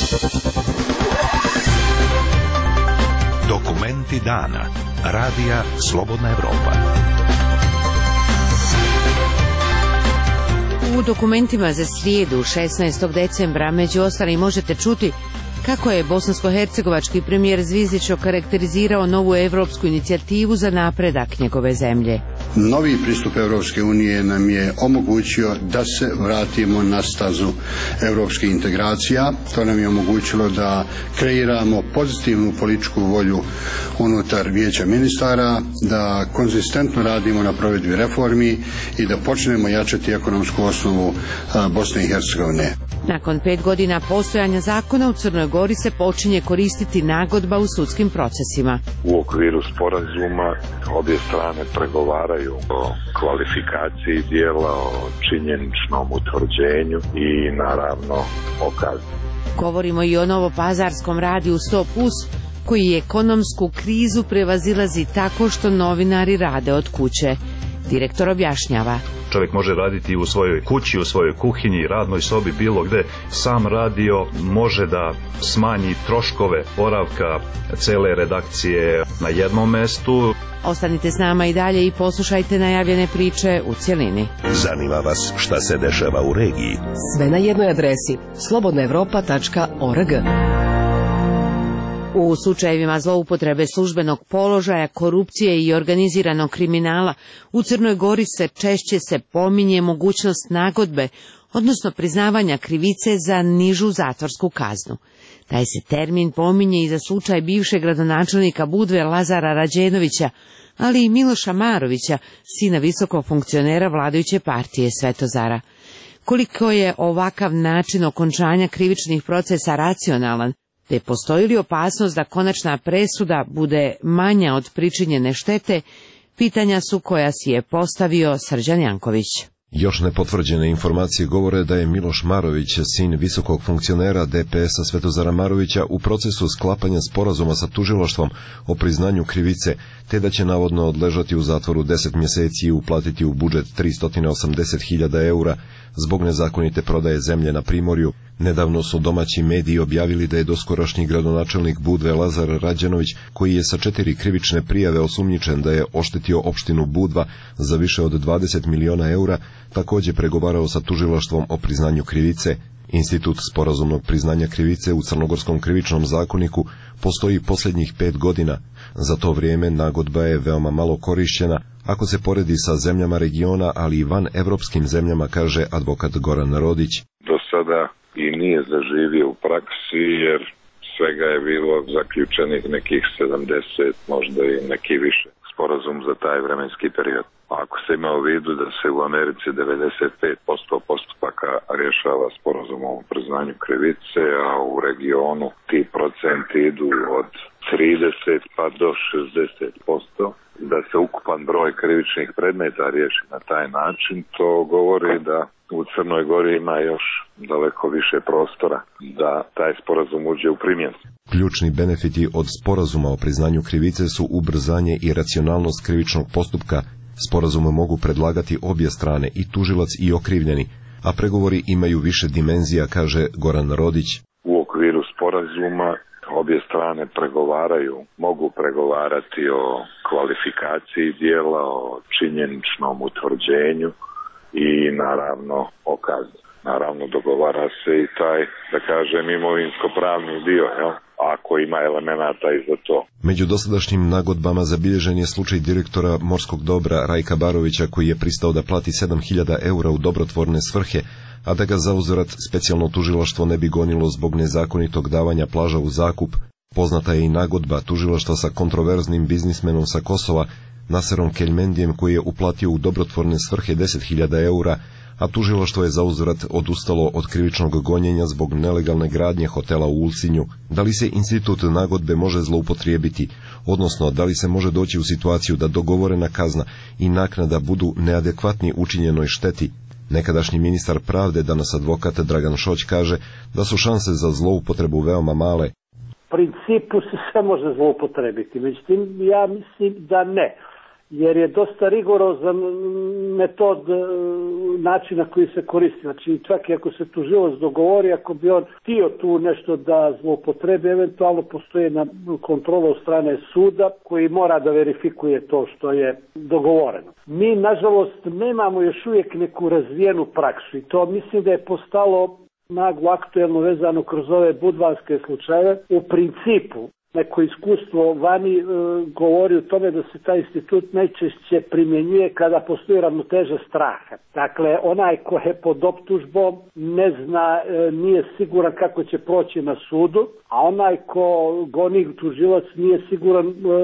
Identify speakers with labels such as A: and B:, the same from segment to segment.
A: Dokumenti dana. Radija Slobodna Evropa.
B: U dokumentima za srijedu 16. decembra među ostalim možete čuti kako je bosansko-hercegovački premijer Zvizdić okarakterizirao novu evropsku inicijativu za napredak njegove zemlje.
C: Novi pristup Evropske unije nam je omogućio da se vratimo na stazu evropskih integracija. To nam je omogućilo da kreiramo pozitivnu političku volju unutar Vijeća ministara, da konzistentno radimo na provedbi reformi i da počnemo jačati ekonomsku osnovu Bosne i Hercegovine.
B: Nakon 5 godina postojanja zakona u Crnoj Gori se počinje koristiti nagodba u sudskim procesima.
D: U okviru sporazuma obje strane pregovaraju o kvalifikaciji dijela, o činjeničnom utvrđenju i naravno o kazni.
B: Govorimo i o novopazarskom radiju 100+, koji ekonomsku krizu prevazilazi tako što novinari rade od kuće. Direktor objašnjava.
E: Čovjek može raditi u svojoj kući, u svojoj kuhinji, radnoj sobi, bilo gde. Sam radio može da smanji troškove boravka cele redakcije na jednom mestu.
B: Ostanite s nama i dalje i poslušajte najavljene priče u cjelini.
A: Zanima vas šta se dešava u regiji?
F: Sve na jednoj adresi slobodnaevropa.org.
B: U slučajevima zloupotrebe službenog položaja, korupcije i organiziranog kriminala u Crnoj Gori češće se pominje mogućnost nagodbe, odnosno priznavanja krivice za nižu zatvorsku kaznu. Taj se termin pominje i za slučaj bivšeg gradonačelnika Budve Lazara Rađenovića, ali i Miloša Marovića, sina visokog funkcionera vladajuće partije Svetozara. Koliko je ovakav način okončanja krivičnih procesa racionalan, te postoji li opasnost da konačna presuda bude manja od pričinjene štete, pitanja su koja si je postavio Srđan Janković.
G: Još nepotvrđene informacije govore da je Miloš Marović, sin visokog funkcionera DPS-a Svetozara Marovića, u procesu sklapanja sporazuma sa tužilaštvom o priznanju krivice, te da će navodno odležati u zatvoru 10 mjeseci i uplatiti u budžet 380.000 eura zbog nezakonite prodaje zemlje na Primorju. Nedavno su domaći mediji objavili da je doskorašnji gradonačelnik Budve Lazar Rađenović, koji je sa 4 krivične prijave osumnjičen da je oštetio opštinu Budva za više od 20 miliona eura, također pregovarao sa tužilaštvom o priznanju krivice. Institut sporazumnog priznanja krivice u Crnogorskom krivičnom zakoniku postoji posljednjih 5 godina. Za to vrijeme nagodba je veoma malo korišćena, ako se poredi sa zemljama regiona, ali i van evropskim zemljama, kaže advokat Goran Rodić.
D: Do sada i nije zaživio u praksi, jer svega je bilo zaključenih nekih 70, možda i neki više sporazum za taj vremenski period. Ako se ima u vidu da se u Americi 95% postupaka rješava sporazumom o priznanju krivice, a u regionu ti procenti idu od 30 pa do 60%, da se ukupan broj krivičnih predmeta riješi na taj način, to govori da u Crnoj Gori ima još daleko više prostora da taj sporazum uđe u primjenu.
G: Ključni benefiti od sporazuma o priznanju krivice su ubrzanje i racionalnost krivičnog postupka. Sporazume mogu predlagati obje strane, i tužilac i okrivljeni, a pregovori imaju više dimenzija, kaže Goran Rodić.
D: U okviru sporazuma obje strane pregovaraju, mogu pregovarati o kvalifikaciji dijela, o činjeničnom utvrđenju i naravno o kazni. Naravno dogovara se i taj, da kažem, imovinsko-pravni dio, ako ima elemenata i za to.
G: Među dosadašnjim nagodbama zabilježen je slučaj direktora Morskog dobra Rajka Barovića, koji je pristao da plati 7.000 eura u dobrotvorne svrhe, a da ga zauzvrat specijalno tužilaštvo ne bi gonilo zbog nezakonitog davanja plaža u zakup. Poznata je i nagodba tužilaštva sa kontroverznim biznismenom sa Kosova, Naserom Keljmendijem, koji je uplatio u dobrotvorne svrhe 10.000 eura, a tužilaštvo je zauzvrat odustalo od krivičnog gonjenja zbog nelegalne gradnje hotela u Ulcinju. Da li se institut nagodbe može zloupotrijebiti, odnosno da li se može doći u situaciju da dogovorena kazna i naknada budu neadekvatni učinjenoj šteti? Nekadašnji ministar pravde, danas advokat Dragan Šoć, kaže da su šanse za zloupotrebu veoma male.
H: U principu se sve može zloupotrebiti, međutim ja mislim da ne. jer je dosta rigorozan metod načina koji se koristi. Znači čak i ako se tužilac dogovori, ako bi on htio tu nešto da zloupotrebi, eventualno postoji kontrola od strane suda koji mora da verifikuje to što je dogovoreno. Mi nažalost nemamo još uvijek neku razvijenu praksu i to mislim da je postalo naglo aktuelno vezano kroz ove budvanske slučajeve. U principu neko iskustvo vani govori o tome da se taj institut najčešće primjenjuje kada postoji ravnoteža straha. Dakle, onaj ko je pod optužbom ne zna, nije siguran kako će proći na sudu, a onaj ko goni tužilac nije siguran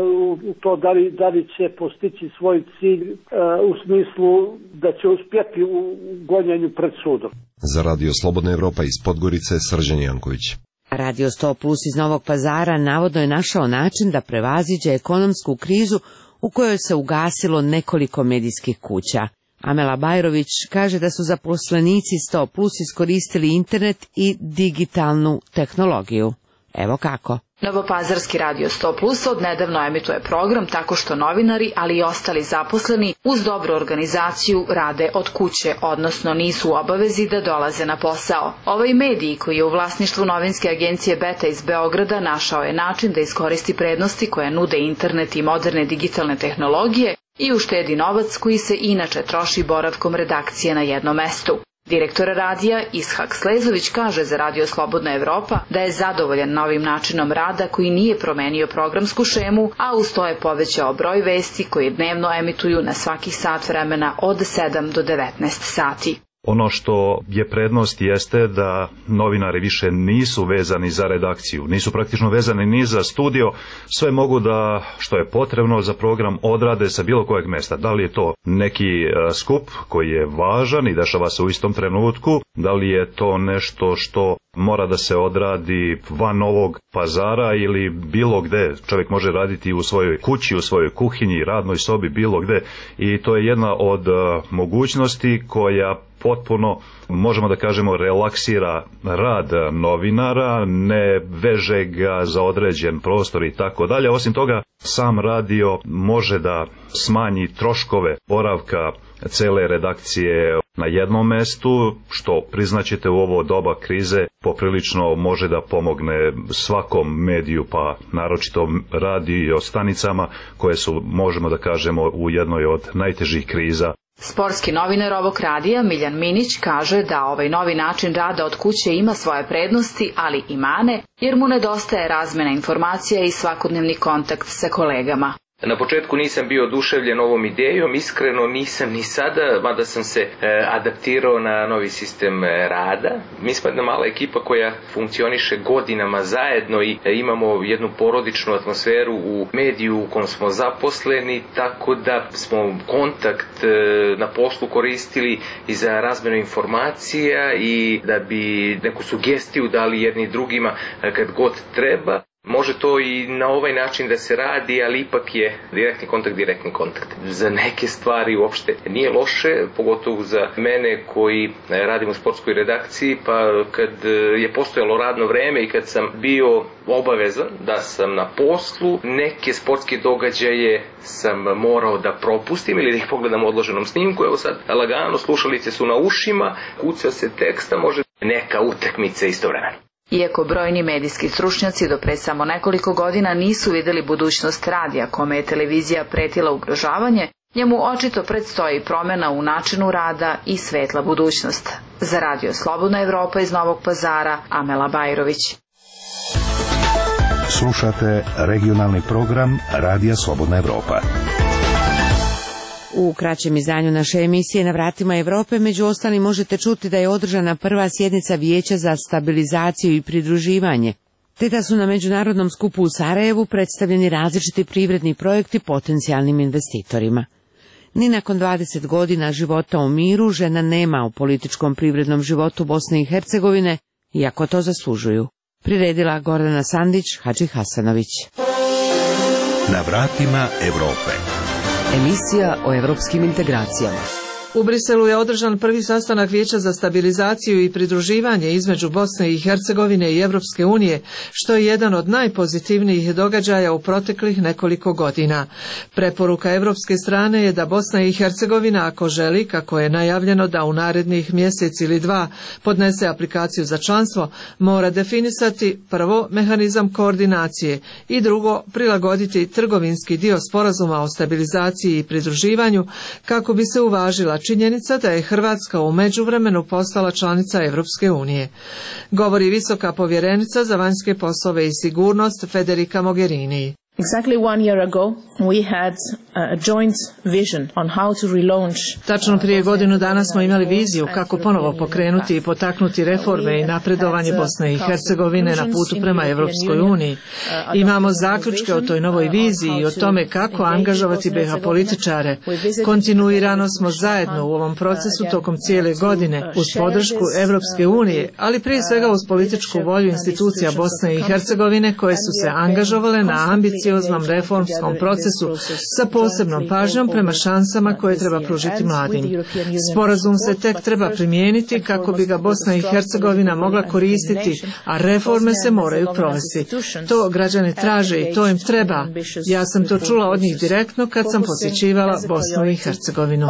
H: u to da li će postići svoj cilj u smislu da će uspjeti u gonjenju pred sudom.
G: Za Radio Slobodna Evropa iz Podgorice, Srđan Janković.
B: Radio 100 Plus iz Novog Pazara navodno je našao način da prevaziđe ekonomsku krizu u kojoj se ugasilo nekoliko medijskih kuća. Amela Bajrović kaže da su zaposlenici 100 Plus iskoristili internet i digitalnu tehnologiju. Evo kako.
I: Novopazarski Radio 100 Plus odnedavno emituje program tako što novinari, ali i ostali zaposleni, uz dobru organizaciju rade od kuće, odnosno nisu u obavezi da dolaze na posao. Ovaj medij, koji je u vlasništvu novinske agencije Beta iz Beograda, našao je način da iskoristi prednosti koje nude internet i moderne digitalne tehnologije i uštedi novac koji se inače troši boravkom redakcije na jednom mestu. Direktor radija Ishak Slezović kaže za Radio Slobodna Evropa da je zadovoljan novim načinom rada koji nije promenio programsku šemu, a uz to je povećao broj vesti koje dnevno emituju na svakih sat vremena od 7 do 19 sati.
E: Ono što je prednost jeste da novinari više nisu vezani za redakciju, nisu praktično vezani ni za studio, sve mogu da, što je potrebno za program, odrade sa bilo kojeg mjesta. Da li je to neki skup koji je važan i dešava se u istom trenutku, da li je to nešto što mora da se odradi van Novog Pazara ili bilo gde. Čovjek može raditi u svojoj kući, u svojoj kuhinji, radnoj sobi, bilo gde, i to je jedna od mogućnosti koja potpuno, možemo da kažemo, relaksira rad novinara, ne veže ga za određen prostor i tako dalje. Osim toga, sam radio može da smanji troškove boravka cele redakcije na jednom mestu, što, priznaćete, u ovo doba krize poprilično može da pomogne svakom mediju, pa naročito radio stanicama koje su, možemo da kažemo, u jednoj od najtežih kriza.
I: Sportski novinar ovog radija Miljan Minić kaže da ovaj novi način rada od kuće ima svoje prednosti, ali i mane, jer mu nedostaje razmena informacija i svakodnevni kontakt sa kolegama.
J: Na početku nisam bio oduševljen ovom idejom, iskreno nisam ni sada, mada sam se adaptirao na novi sistem rada. Mi smo jedna mala ekipa koja funkcioniše godinama zajedno i imamo jednu porodičnu atmosferu u mediju u kojem smo zaposleni, tako da smo kontakt na poslu koristili i za razmenu informacija i da bi neku sugestiju dali jedni drugima kad god treba. Može to i na ovaj način da se radi, ali ipak je direktni kontakt. Za neke stvari uopšte nije loše, pogotovo za mene koji radim u sportskoj redakciji, pa kad je postojalo radno vreme i kad sam bio obavezan da sam na poslu, neke sportske događaje sam morao da propustim ili da ih pogledam u odloženom snimku. Evo sad, lagano, slušalice su na ušima, kuca se teksta, može neka utakmica istovremeno.
I: Iako brojni medijski stručnjaci do pre samo nekoliko godina nisu vidjeli budućnost radija kome je televizija pretila ugrožavanje, njemu očito predstoji promjena u načinu rada i svetla budućnost. Za Radio Slobodna Evropa iz Novog Pazara, Amela Bajrović.
A: Slušate regionalni program Radija Slobodna Evropa.
B: U kraćem izdanju naše emisije Na vratima Evrope među ostalim možete čuti da je održana prva sjednica Vijeća za stabilizaciju i pridruživanje, te da su na međunarodnom skupu u Sarajevu predstavljeni različiti privredni projekti potencijalnim investitorima. Ni nakon 20 godina života u miru žena nema u političkom privrednom životu Bosne i Hercegovine, iako to zaslužuju. Priredila Gordana Sandić, Hadži Hasanović.
A: Na vratima Evrope.
F: Emisija o evropskim integracijama.
K: U Briselu je održan prvi sastanak Vijeća za stabilizaciju i pridruživanje između Bosne i Hercegovine i Europske unije, što je jedan od najpozitivnijih događaja u proteklih nekoliko godina. Preporuka europske strane je da Bosna i Hercegovina, ako želi, kako je najavljeno da u narednih mjesec ili dva podnese aplikaciju za članstvo, mora definisati prvo mehanizam koordinacije i drugo prilagoditi trgovinski dio sporazuma o stabilizaciji i pridruživanju kako bi se uvažila činjenica da je Hrvatska u međuvremenu postala članica Europske unije. Govori visoka povjerenica za vanjske poslove i sigurnost Federica Mogherini.
L: Exactly 1 year ago, we had a joint vision on how to relaunch.
K: Tačno prije godinu dana smo imali viziju kako ponovo pokrenuti i potaknuti reforme i napredovanje Bosne i Hercegovine na putu prema Europskoj uniji. Imamo zaključke o toj novoj viziji i o tome kako angažovati BiH političare. Kontinuirano smo zajedno u ovom procesu tokom cijele godine uz podršku Europske unije, ali prije svega uz političku volju institucija Bosne i Hercegovine koje su se angažovale na ambicioznom reformskom procesu sa posebnom pažnjom prema šansama koje treba pružiti mladim. Sporazum se tek treba primijeniti kako bi ga Bosna i Hercegovina mogla koristiti, a reforme se moraju provesti. To građani traže i to im treba. Ja sam to čula od njih direktno kad sam posjećivala Bosnu i Hercegovinu.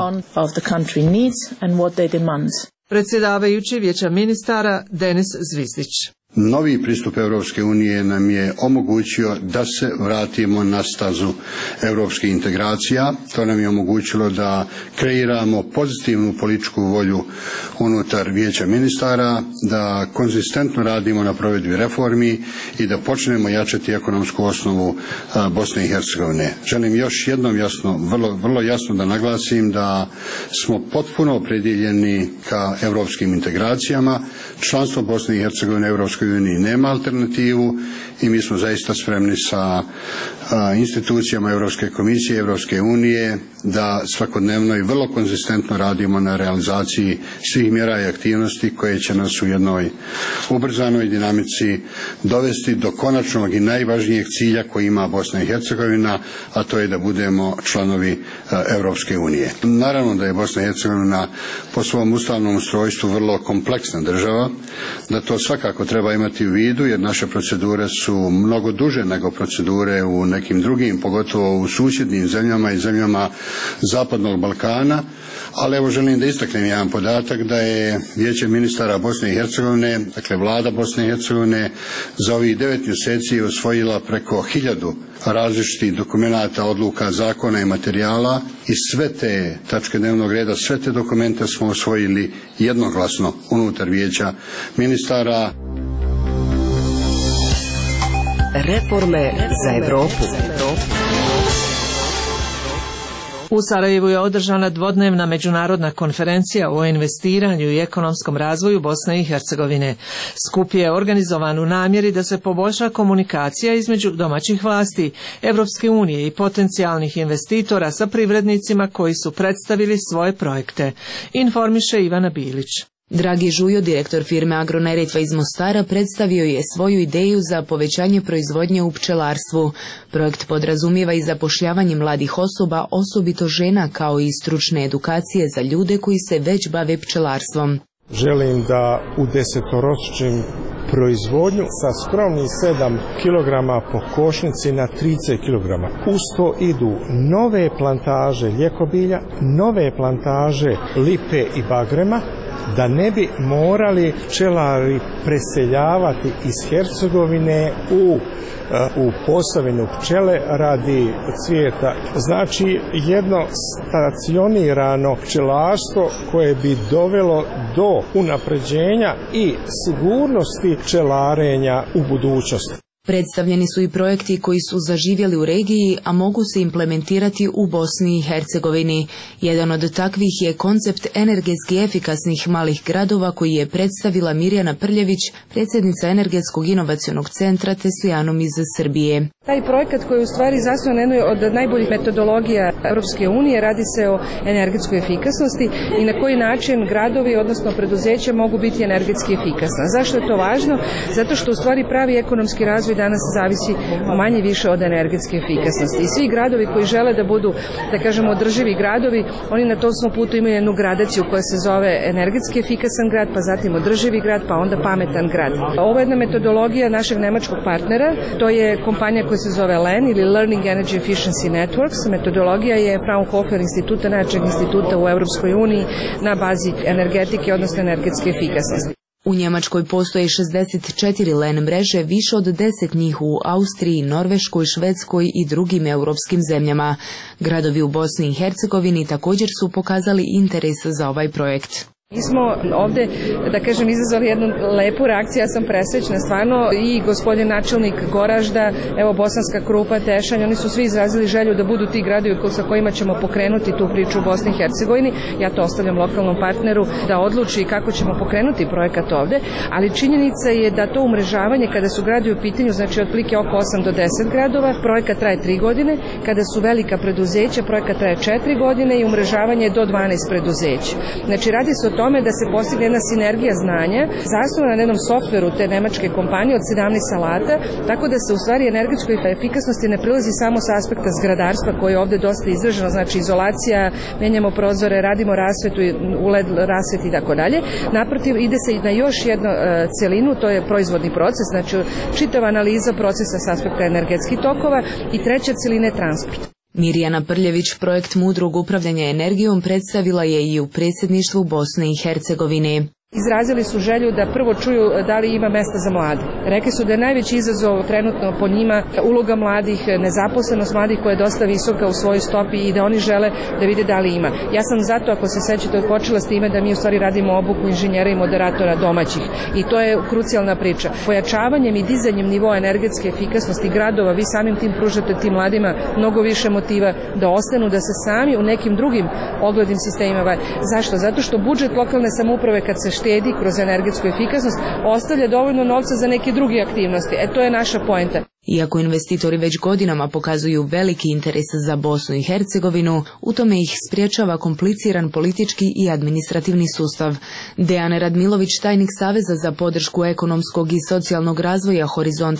K: Predsjedavajući Vijeća ministara Denis Zvizdić.
C: Novi pristup Europske unije nam je omogućio da se vratimo na stazu europskih integracija. To nam je omogućilo da kreiramo pozitivnu političku volju unutar Vijeća ministara, da konzistentno radimo na provedbi reformi i da počnemo jačati ekonomsku osnovu Bosne i Hercegovine. Želim još jednom vrlo jasno da naglasim da smo potpuno opredjeljeni ka europskim integracijama. Članstvo Bosne i Hercegovine u Europskoj uniji nema alternativu i mi smo zaista spremni sa institucijama Europske komisije, Europske unije da svakodnevno i vrlo konzistentno radimo na realizaciji svih mjera i aktivnosti koje će nas u jednoj ubrzanoj dinamici dovesti do konačnog i najvažnijeg cilja koji ima Bosna i Hercegovina, a to je da budemo članovi Europske unije. Naravno da je Bosna i Hercegovina po svom ustavnom ustrojstvu vrlo kompleksna država, da to svakako treba imati u vidu jer naše procedure su mnogo duže nego procedure u nekim drugim, pogotovo u susjednim zemljama i zemljama Zapadnog Balkana, ali evo želim da istaknem jedan podatak da je Vijeće ministara Bosne i Hercegovine, dakle vlada Bosne i Hercegovine, za ovih 9 mjeseci usvojila preko 1000 različitih dokumenata, odluka, zakona i materijala i sve te tačke dnevnog reda, sve te dokumente smo usvojili jednoglasno unutar Vijeća ministara.
F: Reforme za Europu.
K: U Sarajevu je održana dvodnevna međunarodna konferencija o investiranju i ekonomskom razvoju Bosne i Hercegovine. Skup je organizovan u namjeri da se poboljša komunikacija između domaćih vlasti, Europske unije i potencijalnih investitora sa privrednicima koji su predstavili svoje projekte, informiše Ivana Bilić.
M: Dragi Žujo, direktor firme Agroneritva iz Mostara, predstavio je svoju ideju za povećanje proizvodnje u pčelarstvu. Projekt podrazumijeva i zapošljavanje mladih osoba, osobito žena, kao i stručne edukacije za ljude koji se već bave pčelarstvom.
N: Želim da u desetoročnim proizvodnju sa skromnih 7 kg po košnici na 30 kg. Uz to idu nove plantaže ljekobilja, nove plantaže lipe i bagrema, da ne bi morali pčelari preseljavati iz Hercegovine u Posavinu pčele radi cvijeta. Znači jedno stacionirano pčelarstvo koje bi dovelo do unapređenja i sigurnosti pčelarenja u budućnosti.
M: Predstavljeni su i projekti koji su zaživjeli u regiji, a mogu se implementirati u Bosni i Hercegovini. Jedan od takvih je koncept energetski efikasnih malih gradova koji je predstavila Mirjana Prljević, predsjednica Energetskog inovacionog centra Teslijanom iz Srbije.
O: Taj projekat koji je u stvari zasnovan na jednoj od najboljih metodologija Europske unije, radi se o energetskoj efikasnosti i na koji način gradovi, odnosno preduzeća, mogu biti energetski efikasna. Zašto je to važno? Zato što u stvari pravi ekonomski razvoj danas zavisi manje više od energetske efikasnosti. I svi gradovi koji žele da budu, da kažemo, održivi gradovi, oni na tom svom putu imaju jednu gradaciju koja se zove energetski efikasan grad, pa zatim održivi grad, pa onda pametan grad. Ovo je jedna metodologija našeg nemačkog partnera, to je kompanija koja se zove LEN ili Learning Energy Efficiency Networks. Metodologija je Fraunhofer instituta, najjačeg instituta u Europskoj uniji na bazi energetike, odnosno energetske efikasnosti.
M: U Njemačkoj postoje 64 LEN mreže, više od 10 njih u Austriji, Norveškoj, Švedskoj i drugim europskim zemljama. Gradovi u Bosni i Hercegovini također su pokazali interes za ovaj projekt.
O: Mi smo ovde, da kažem, izazvali jednu lepu reakciju, ja sam presrećna stvarno, i gospodin načelnik Goražda, evo Bosanska Krupa, Tešanj, oni su svi izrazili želju da budu ti gradovi sa kojima ćemo pokrenuti tu priču u Bosni i Hercegovini. Ja to ostavljam lokalnom partneru da odluči kako ćemo pokrenuti projekat ovde, ali činjenica je da to umrežavanje, kada su gradovi u pitanju, znači otprilike oko 8 do 10 gradova, projekat traje 3 godine, kada su velika preduzeća, projekat traje 4 godine i umrežavanje do 12 preduzeća. Znači radi se o tome da se postigne jedna sinergija znanja zasnovana na jednom softveru te nemačke kompanije od 17 alata, tako da se u stvari energetskoj efikasnosti ne prilazi samo sa aspekta zgradarstva koji je ovde dosta izraženo, znači izolacija, menjamo prozore, radimo rasvetu, LED rasvet i tako dalje. Naprotiv, ide se na još jednu celinu, to je proizvodni proces, znači čitava analiza procesa sa aspekta energetskih tokova i treća celina je transport.
M: Mirjana Prljević projekt mudrog upravljanja energijom predstavila je i u predsjedništvu Bosne i Hercegovine.
O: Izrazili su želju da prvo čuju da li ima mesta za mlade. Rekli su da je najveći izazov trenutno po njima uloga mladih, nezaposlenost mladih koja je dosta visoka u svojoj stopi i da oni žele da vide da li ima. Ja sam zato, ako se sećate, počela s time da mi u stvari radimo obuku inženjera i moderatora domaćih. I to je krucijalna priča. Pojačavanjem i dizanjem nivoa energetske efikasnosti gradova, vi samim tim pružate tim mladima mnogo više motiva da ostanu, da se sami u nekim drugim oglednim sistemima. Zašto? Zato što budžet lokalne samouprave kad se štedi kroz energetsku efikasnost, ostavlja dovoljno novca za neke druge aktivnosti. To je naša poenta.
M: Iako investitori već godinama pokazuju veliki interes za Bosnu i Hercegovinu, u tome ih spriječava kompliciran politički i administrativni sustav. Dejan Radmilović, tajnik Saveza za podršku ekonomskog i socijalnog razvoja Horizont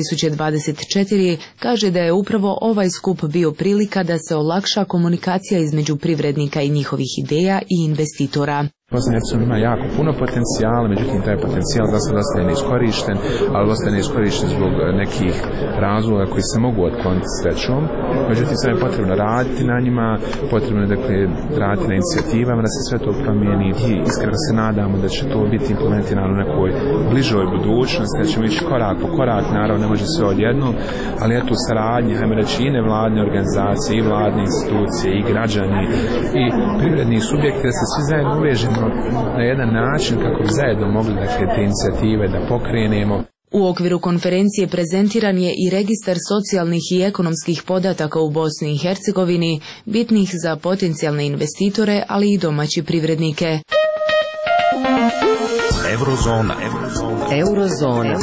M: 2024, kaže da je upravo ovaj skup bio prilika da se olakša komunikacija između privrednika i njihovih ideja i investitora.
P: Bosna i Hercegovina ima jako puno potencijala, međutim taj potencijal za sad ostaje neiskorišten, ali ostaje neiskorišten zbog nekih razloga koji se mogu otkloniti srećom. Međutim, sad je potrebno raditi na njima, potrebno je raditi na inicijativama da se sve to promijeni i iskreno se nadamo da će to biti implementirano u nekoj bližoj budućnosti, da ćemo ići korak po korak, naravno ne može sve odjednom, ali je tu saradnje, hajmo reći, i nevladne organizacije, i vladne institucije, i građani, i privredni subjekti, da se svi zajedno uvežemo na jedan način kako bi zajedno mogli te inicijative da pokrenemo.
M: U okviru konferencije prezentiran je i registar socijalnih i ekonomskih podataka u Bosni i Hercegovini, bitnih za potencijalne investitore, ali i domaće privrednike.
F: Eurozona.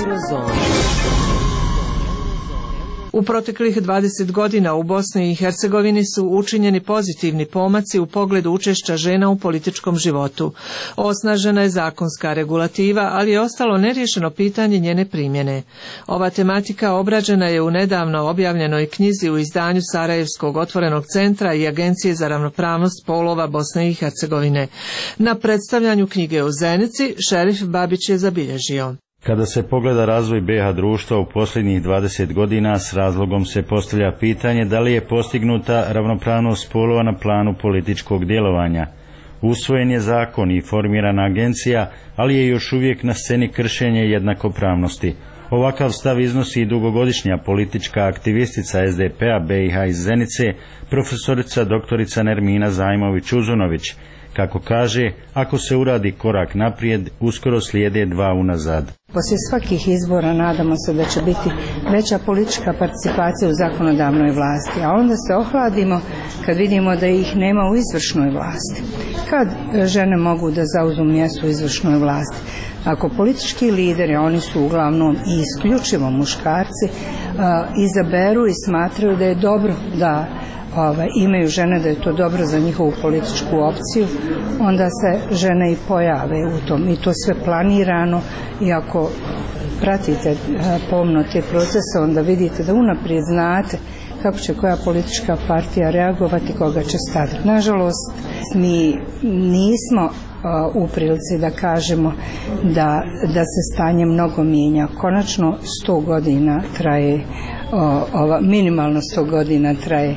K: U proteklih 20 godina u Bosni i Hercegovini su učinjeni pozitivni pomaci u pogledu učešća žena u političkom životu. Osnažena je zakonska regulativa, ali je ostalo neriješeno pitanje njene primjene. Ova tematika obrađena je u nedavno objavljenoj knjizi u izdanju Sarajevskog otvorenog centra i Agencije za ravnopravnost polova Bosne i Hercegovine. Na predstavljanju knjige u Zenici Šerif Babić je zabilježio.
Q: Kada se pogleda razvoj BiH društva u posljednjih 20 godina, s razlogom se postavlja pitanje da li je postignuta ravnopravnost spolova na planu političkog djelovanja. Usvojen je zakon i formirana agencija, ali je još uvijek na sceni kršenje jednakopravnosti. Ovakav stav iznosi i dugogodišnja politička aktivistica SDP-a BiH iz Zenice, profesorica doktorica Nermina Zajmović-Uzunović. Kako kaže, ako se uradi korak naprijed, uskoro slijede dva unazad.
R: Poslije svakih izbora nadamo se da će biti veća politička participacija u zakonodavnoj vlasti, a onda se ohladimo kad vidimo da ih nema u izvršnoj vlasti. kad žene mogu da zauzmu mjesto u izvršnoj vlasti. Ako politički lideri, oni su uglavnom i isključivo muškarci, izaberu i smatraju da je dobro da imaju žene, da je to dobro za njihovu političku opciju, onda se žene i pojave u tom i to sve planirano. I ako pratite pomno te procese, onda vidite da unaprijed znate kako će koja politička partija reagovati, koga će staviti. Nažalost, mi nismo u prilici da kažemo da se stanje mnogo mijenja. Konačno 100 godina traje, minimalno 100 godina traje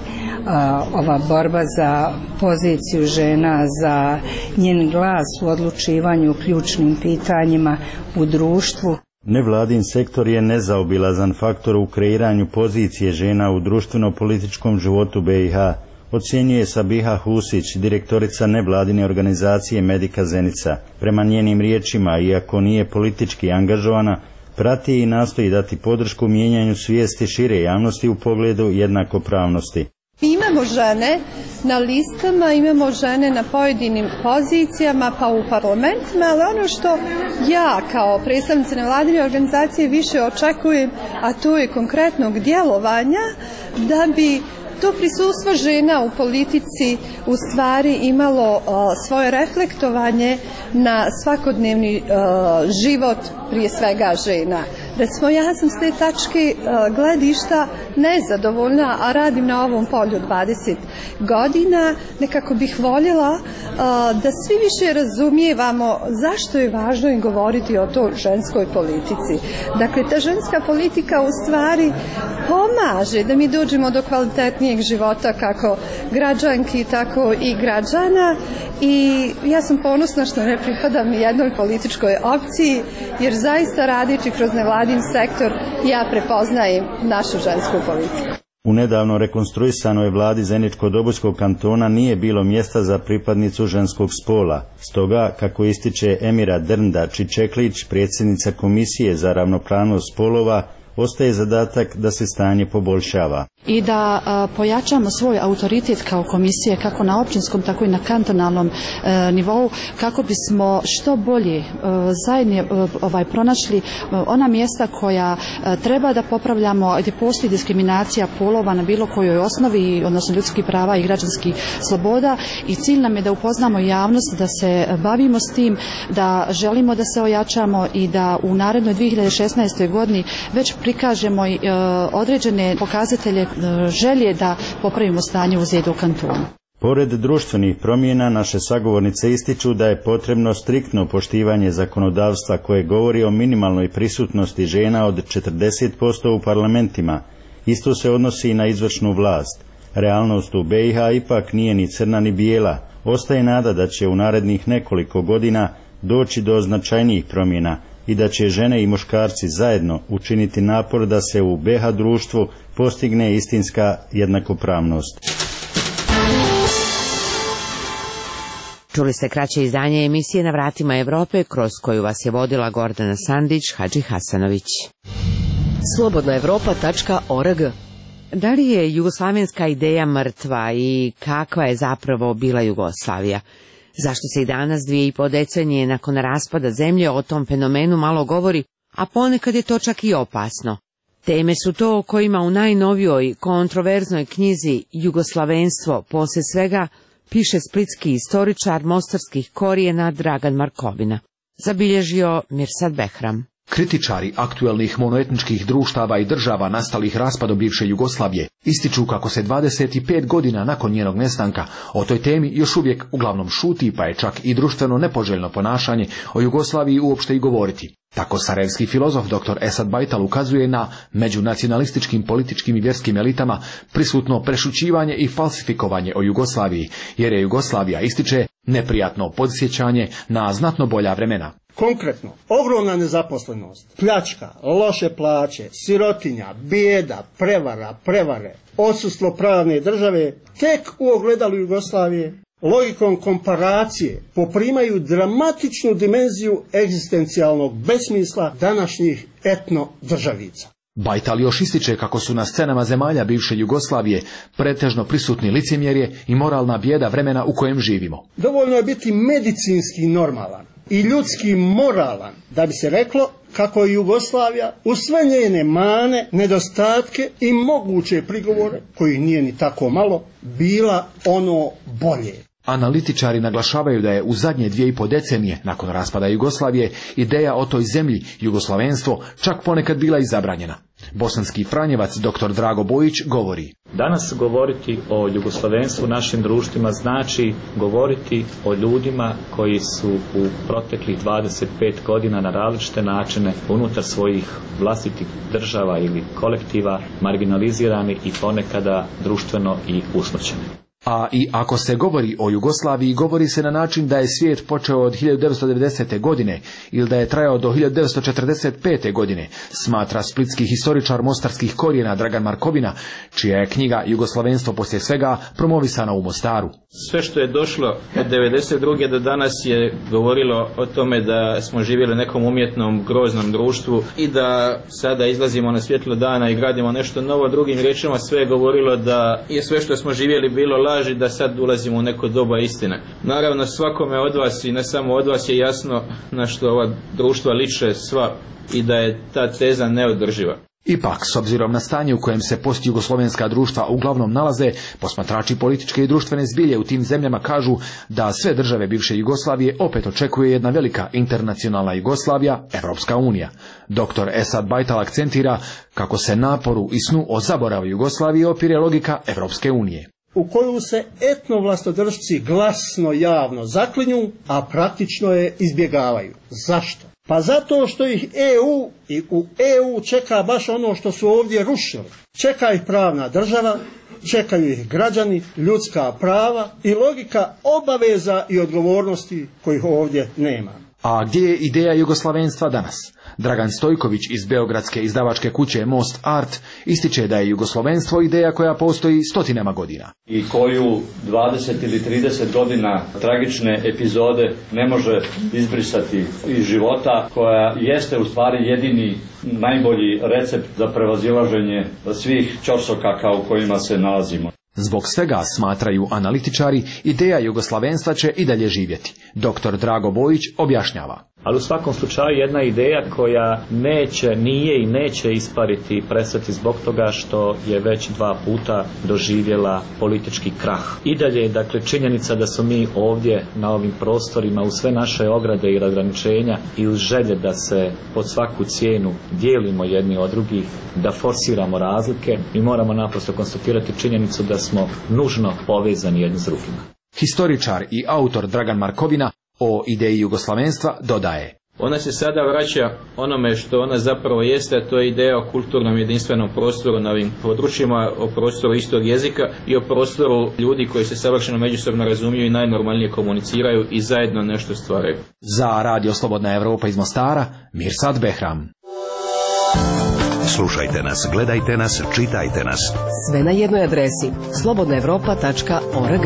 R: ova borba za poziciju žena, za njen glas u odlučivanju u ključnim pitanjima u društvu.
Q: Nevladin sektor je nezaobilazan faktor u kreiranju pozicije žena u društveno-političkom životu BiH, ocjenjuje Sabiha Husić, direktorica nevladine organizacije Medika Zenica. Prema njenim riječima, iako nije politički angažovana, prati i nastoji dati podršku mijenjanju svijesti šire javnosti u pogledu jednakopravnosti.
S: Imamo žene na listama, imamo žene na pojedinim pozicijama, pa u parlamentima, ali ono što ja kao predstavnica nevladine organizacije više očekujem, a to je konkretnog djelovanja, da bi to prisustvo žena u politici u stvari imalo svoje reflektovanje na svakodnevni život prije svega žena. Recimo, ja sam s te tačke gledišta nezadovoljna, a radim na ovom polju 20 godina, nekako bih voljela da svi više razumijevamo zašto je važno i govoriti o toj ženskoj politici. Dakle, ta ženska politika u stvari pomaže da mi dođemo do kvalitetnijeg života kako građanki, tako i građana, i ja sam ponosna što ne pripadam jednoj političkoj opciji, jer zaista radeći kroz nevladin sektor ja prepoznajem našu žensku politiku.
Q: U nedavno rekonstruisanoj vladi Zeničko-Dobojskog kantona nije bilo mjesta za pripadnicu ženskog spola. Stoga, kako ističe Emira Drnda-Čičeklić, predsjednica Komisije za ravnopravnost spolova, ostaje zadatak da se stanje poboljšava.
T: I da pojačamo svoj autoritet kao komisije, kako na općinskom, tako i na kantonalnom nivou, kako bismo što bolje zajedno pronašli ona mjesta koja treba da popravljamo, gdje postoji diskriminacija polova na bilo kojoj osnovi, odnosno ljudskih prava i građanskih sloboda, i cilj nam je da upoznamo javnost, da se bavimo s tim, da želimo da se ojačamo i da u narednoj 2016. godini već prikažemo određene pokazatelje želje da popravimo stanje u Zedu kantonu.
Q: Pored društvenih promjena, naše sagovornice ističu da je potrebno striktno poštivanje zakonodavstva koje govori o minimalnoj prisutnosti žena od 40% u parlamentima. Isto se odnosi i na izvršnu vlast. Realnost u BiH ipak nije ni crna ni bijela. Ostaje nada da će u narednih nekoliko godina doći do značajnijih promjena i da će žene i muškarci zajedno učiniti napor da se u BiH društvu postigne istinska jednakopravnost.
B: Čuli ste kraće izdanje emisije Na vratima Evrope, kroz koju vas je vodila Gordana Sandić, Hadži Hasanović.
F: slobodnaevropa.org.
B: Da li je jugoslavenska ideja mrtva i kakva je zapravo bila Jugoslavija? Zašto se i danas 2,5 decenije nakon raspada zemlje o tom fenomenu malo govori, a ponekad je to čak i opasno? Teme su to o kojima u najnovijoj kontroverznoj knjizi Jugoslavenstvo posle svega piše splitski istoričar mostarskih korijena Dragan Markovina. Zabilježio Mirsad Behram.
U: Kritičari aktuelnih monoetničkih društava i država nastalih raspadom bivše Jugoslavije ističu kako se 25 godina nakon njenog nestanka o toj temi još uvijek uglavnom šuti, pa je čak i društveno nepoželjno ponašanje o Jugoslaviji uopšte i govoriti. Tako sarajevski filozof dr. Esad Bajtal ukazuje na među nacionalističkim političkim i vjerskim elitama prisutno prešućivanje i falsifikovanje o Jugoslaviji, jer je Jugoslavija, ističe, neprijatno podsjećanje na znatno bolja vremena.
V: Konkretno, ogromna nezaposlenost, pljačka, loše plaće, sirotinja, bijeda, prevare, odsustvo pravne države, tek u ogledalu Jugoslavije, logikom komparacije poprimaju dramatičnu dimenziju egzistencijalnog besmisla današnjih etno državica.
U: Bajtal još ističe kako su na scenama zemalja bivše Jugoslavije pretežno prisutni licemjerje i moralna bijeda vremena u kojem živimo.
V: Dovoljno je biti medicinski normalan i ljudski moralan da bi se reklo kako je Jugoslavija uz sve njene mane, nedostatke i moguće prigovore, kojih nije ni tako malo, bila ono bolje.
U: Analitičari naglašavaju da je u zadnje 2,5 decenije nakon raspada Jugoslavije ideja o toj zemlji, jugoslavenstvo, čak ponekad bila i zabranjena. Bosanski franjevac dr. Drago Bojić govori:
D: Danas govoriti o jugoslavenstvu u našim društvima znači govoriti o ljudima koji su u proteklih 25 godina na različite načine unutar svojih vlastitih država ili kolektiva marginalizirani i ponekada društveno i usmrćeni.
U: A i ako se govori o Jugoslaviji, govori se na način da je svijet počeo od 1990. godine ili da je trajao do 1945. godine, smatra splitski historičar mostarskih korijena Dragan Markovina, čija je knjiga Jugoslavenstvo poslije svega promovisana u Mostaru.
H: Sve što je došlo od 1992. do danas je govorilo o tome da smo živjeli u nekom umjetnom, groznom društvu i da sada izlazimo na svjetlo dana i gradimo nešto novo. Drugim riječima, sve je govorilo da je sve što smo živjeli bilo laži, da sad ulazimo u neko doba istine. Naravno, svakome od vas i ne samo od vas je jasno na što ova društva liče sva i da je ta teza neodrživa.
U: Ipak, s obzirom na stanje u kojem se postjugoslovenska društva uglavnom nalaze, posmatrači političke i društvene zbilje u tim zemljama kažu da sve države bivše Jugoslavije opet očekuje jedna velika internacionalna Jugoslavija, Evropska unija. Dr. Esad Bajtal akcentira kako se naporu i snu o zaboravu Jugoslavije opire logika Evropske unije,
V: u koju se etnovlastodržci glasno javno zaklinju, a praktično je izbjegavaju. Zašto? Pa zato što ih EU i u EU čeka baš ono što su ovdje rušili. Čeka ih pravna država, čekaju ih građani, ljudska prava i logika obaveza i odgovornosti kojih ovdje nema.
U: A gdje je ideja jugoslavenstva danas? Dragan Stojković iz beogradske izdavačke kuće Most Art ističe da je jugoslovenstvo ideja koja postoji stotinama godina.
W: I koju 20 ili 30 godina tragične epizode ne može izbrisati iz života, koja jeste u stvari jedini najbolji recept za prevazilaženje svih ćorsokaka u kojima se nalazimo.
U: Zbog svega, smatraju analitičari, ideja jugoslavenstva će i dalje živjeti. Dr. Drago Bojić objašnjava.
D: Ali u svakom slučaju jedna ideja koja nije i neće ispariti i prestati zbog toga što je već 2 puta doživjela politički krah. I dalje je dakle činjenica da smo mi ovdje na ovim prostorima uz sve naše ograde i ograničenja i uz želje da se pod svaku cijenu dijelimo jedni od drugih, da forsiramo razlike, mi moramo naprosto konstatirati činjenicu da smo nužno povezani jedni s drugima.
U: Historičar i autor Dragan Markovina o ideji jugoslavenstva dodaje:
H: Ona se sada vraća onome što ona zapravo jeste, a to je ideja o kulturnom jedinstvenom prostoru na ovim područjima, o prostoru istog jezika i o prostoru ljudi koji se savršeno međusobno razumiju i najnormalnije komuniciraju i zajedno nešto stvaraju.
U: Za Radio Slobodna Evropa iz Mostara, Mirsad Behram.
A: Slušajte nas, gledajte nas, čitajte nas.
F: Sve na jednoj adresi slobodnaevropa.org.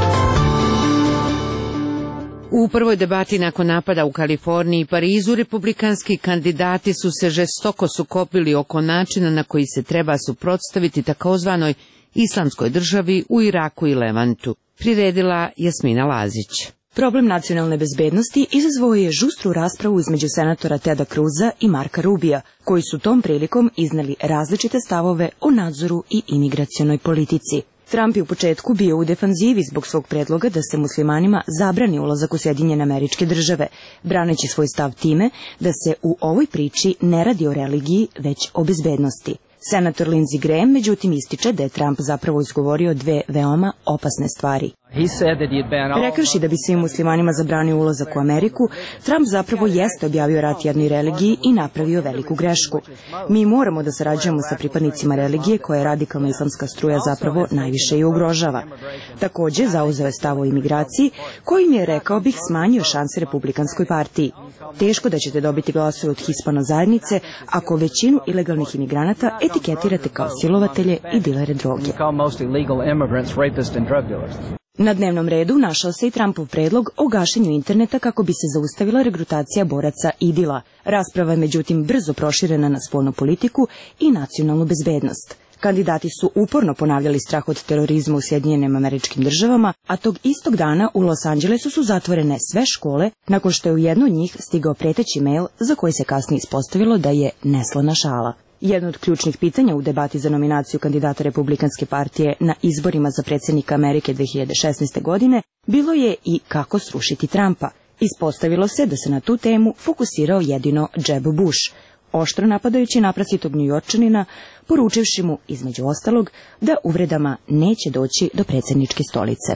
B: U prvoj debati nakon napada u Kaliforniji i Parizu, republikanski kandidati su se žestoko sukobili oko načina na koji se treba suprotstaviti takozvanoj islamskoj državi u Iraku i Levantu. Priredila Jasmina Lazić.
X: Problem nacionalne bezbednosti izazvao je žustru raspravu između senatora Teda Cruza i Marka Rubija, koji su tom prilikom izneli različite stavove o nadzoru i imigracionoj politici. Trump je u početku bio u defanzivi zbog svog predloga da se muslimanima zabrani ulazak u Sjedinjene Američke Države, braneći svoj stav time da se u ovoj priči ne radi o religiji, već o bezbednosti. Senator Lindsey Graham međutim ističe da je Trump zapravo izgovorio 2 veoma opasne stvari. Rekavši da bi svim muslimanima zabranio ulazak u Ameriku, Trump zapravo jeste objavio rat jednoj religiji i napravio veliku grešku. Mi moramo da sarađujemo sa pripadnicima religije koja radikalna islamska struja zapravo najviše i ugrožava. Također zauzeo je stav o imigraciji, kojim je, rekao bih, smanjio šanse Republikanskoj partiji. Teško da ćete dobiti glasove od Hispano zajednice ako većinu ilegalnih imigranata etiketirate kao silovatelje i dilere droge. Na dnevnom redu našao se i Trumpov predlog o gašenju interneta kako bi se zaustavila regrutacija boraca IDIL-a. Rasprava je međutim brzo proširena na spoljnu politiku i nacionalnu bezbednost. Kandidati su uporno ponavljali strah od terorizma u Sjedinjenim Američkim Državama, a tog istog dana u Los Angelesu su zatvorene sve škole nakon što je u jednu od njih stigao preteći mail za koji se kasnije ispostavilo da je neslana šala. Jedno od ključnih pitanja u debati za nominaciju kandidata Republikanske partije na izborima za predsjednika Amerike 2016. godine bilo je i kako srušiti Trumpa. Ispostavilo se da se na tu temu fokusirao jedino Jeb Bush, oštro napadajući naprasitog Njujorčanina, poručivši mu, između ostalog, da uvredama neće doći do predsjedničke stolice.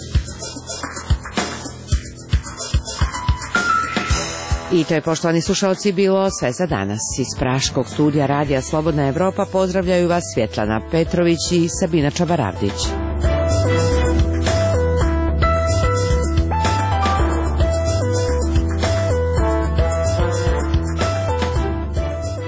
B: I to je, poštovani slušalci, bilo sve za danas. Iz praškog studija Radija Slobodna Evropa pozdravljaju vas Svjetlana Petrović i Sabina Čabaravdić.